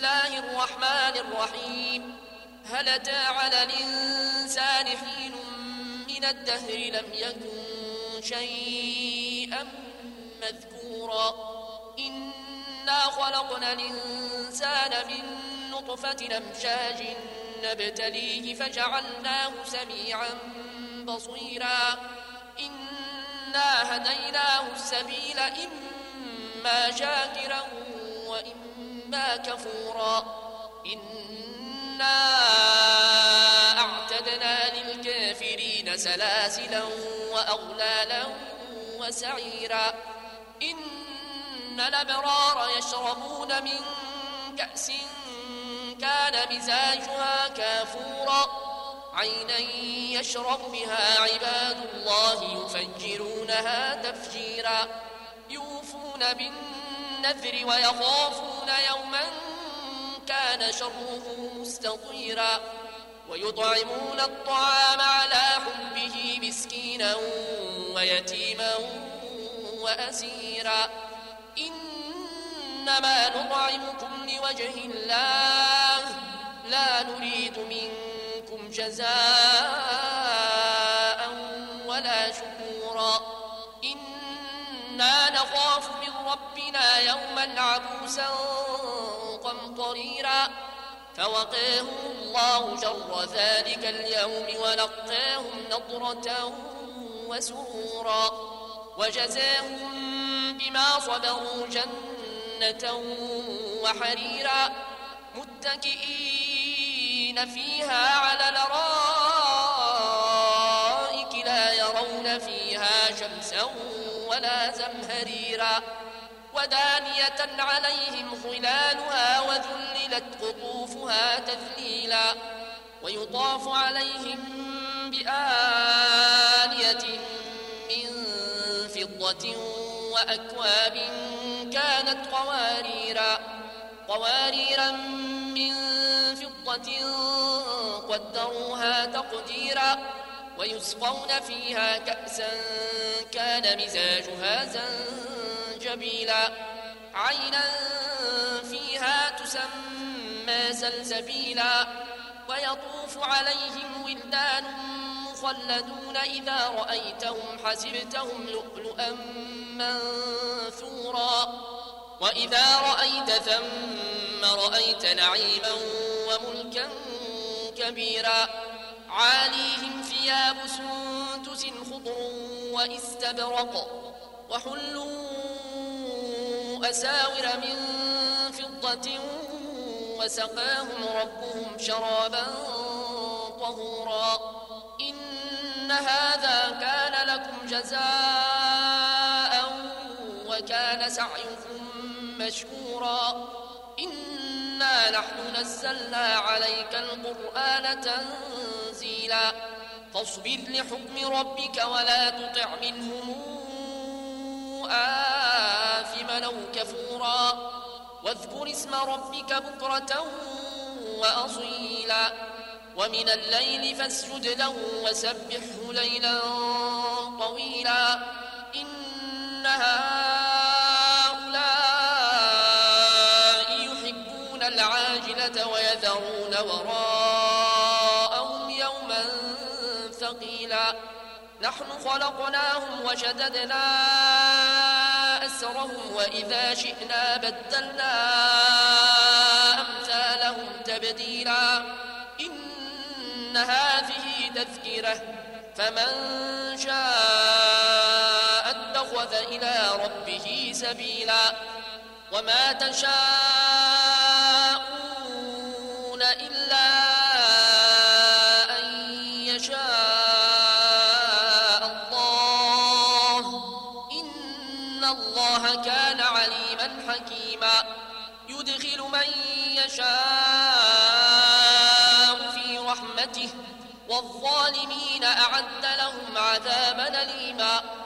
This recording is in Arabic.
الله الرحمن الرحيم. هل أتى على الإنسان حين من الدهر لم يكن شيئا مذكورا إنا خلقنا الإنسان من نطفة أمشاج نبتليه فجعلناه سميعا بصيرا إنا هديناه السبيل إما شاكرا وإما كفورا إنا أعتدنا للكافرين سلاسلا وأغلالا وسعيرا إن الأبرار يشربون من كأس كان مزاجها كافورا عينا يشرب بها عباد الله يفجرونها تفجيرا يوفون بالنذر ويخافون يوما كان شره مستطيرا ويطعمون الطعام على حبه مسكينا ويتيما وأسيرا إنما نطعمكم لوجه الله لا نريد منكم جزاء ولا شكورا إنا نخاف من ربنا يوما عبوسا قمطريرا فوقاهم الله شر ذلك اليوم ولقاهم نضرة وسرورا وجزاهم بما صبروا جنة وحريرا متكئين فيها على الأرائك لا يرون فيها شمسا ولا زمهريرا ودانية عليهم ظلالها وذللت قطوفها تذليلا ويطاف عليهم بآنية من فضة وأكواب كانت قواريرا من فضة قدروها تقديرا ويسقون فيها كأسا كان مزاجها زنجبيلا عينا فيها تسمى سلسبيلا ويطوف عليهم ولدان مخلدون إذا رأيتهم حسبتهم لؤلؤا منثورا وإذا رأيت ثم رأيت نعيما وملكا كبيرا عاليهم ثياب سندس خضر واستبرق وحلوا أساور من فضة وسقاهم ربهم شرابا طهورا إن هذا كان لكم جزاء وكان سعيكم مشكورا إنا نحن نزلنا عليك القرآن تنزيلا فاصبر لحكم ربك ولا تطع منهم آثما أو كفورا واذكر اسم ربك بكرة وأصيلا ومن الليل فاسجد له وسبحه ليلا طويلا إن هؤلاء يحبون العاجلة ويذرون وراءهم يوما ثقيلا نحن خلقناهم وشددنا أسرهم وإذا شئنا بدلنا أمثالهم تبديلا إن هذه تذكرة فمن شاء اتخذ إلى ربه سبيلا وما تشاءون إلا أن يشاء الله إن الله كان عليما حكيما يدخل من يشاء في رحمته والظالمين أعد لهم عذابا أليما